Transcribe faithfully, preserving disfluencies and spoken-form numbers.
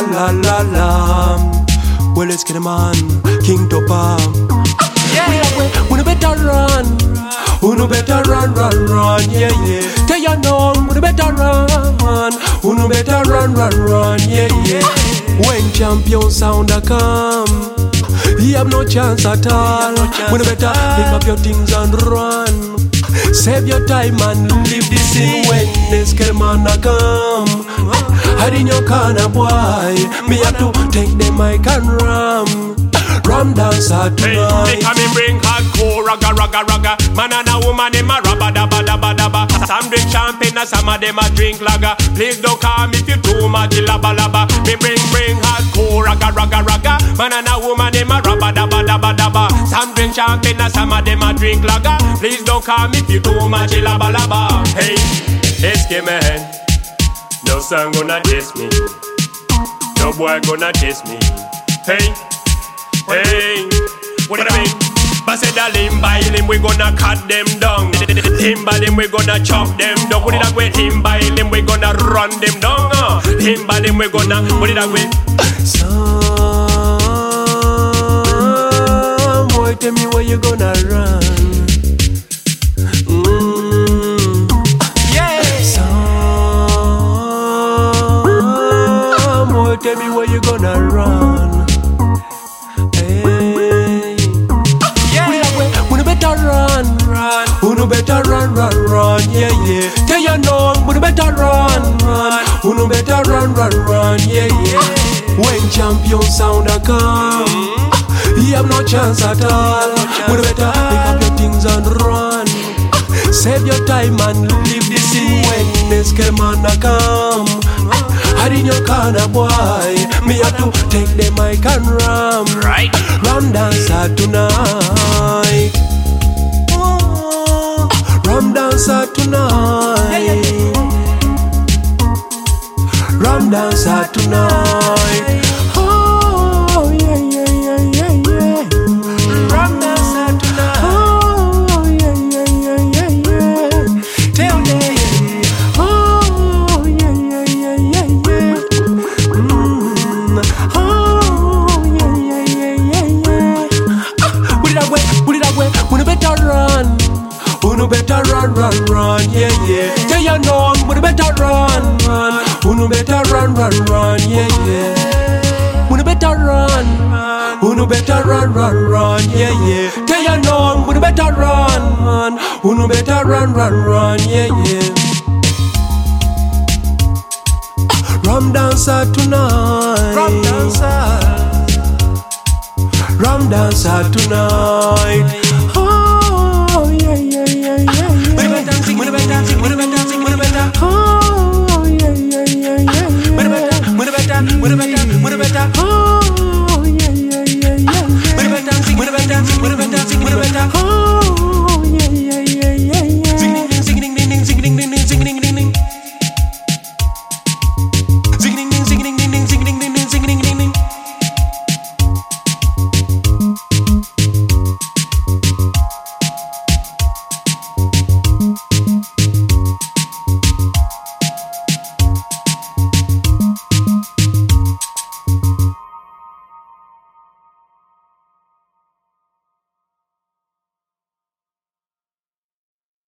la la la. Well, let's get him on, King Topper. Yeah, we no better run. We no better run, run, run. Yeah, yeah. Tell you no, we no better run. We no better run, run, run. Yeah, yeah. When champion sound a come, you have no chance at all. We no better pick up your things and run. Save your time and leave the scene when this man a come. Hide in your corner, boy. Me have to take the mic and ram. Ram dancer tonight. Hey, they come and bring hardcore ragga, ragga, ragga. Man and a woman, them a rabba, dabba, dabba, dabba. Some drink champagne and some of them a drink lager. Please don't call me if you too much labba, labba. Me bring, bring hardcore ragga, ragga, ragga. Man and a woman, them a rabba, dabba, dabba, dabba. Some drink champagne and some of them a drink lager. Please don't call me if you too much labba, labba. Hey, escape man. No son gonna diss me. No boy gonna diss me. Hey, hey, what do I mean? But said that limb by limb we gonna cut them down. Limb by limb we gonna chop them down. Put it that way, limb by limb we gonna run them down. Uh. Limb by limb we gonna put it that way. Some boy tell me where you gonna run. Tell me where you gonna run. Hey, yeah. We no better run, run. We no better run, run, run. Yeah, yeah. Tell you no, we no better run, run. We no better run, run, run. Yeah, yeah. When champion sound a come, you have no chance at all. We no better pick up your things and run. Save your time and leave the scene when this man a come. Hide in your corner, boy. Me have to take the mic and ram. Right. Ram dancer tonight. Oh, ram dancer tonight. Ram dancer tonight. Oh, yeah, yeah, yeah, yeah, yeah. Ram dancer tonight. Oh, yeah, yeah, yeah, yeah, yeah. Tell me. Uno better run, run, run, yeah, yeah. Tell you no, uno better run, run. Uno better run, run, run, yeah, yeah. Uno better run, uno better run, run, run, yeah, yeah. Tell you no, uno better run, run. Uno better run, run, run, yeah, yeah. Ram dancer tonight. Ram dancer. Ram dancer tonight.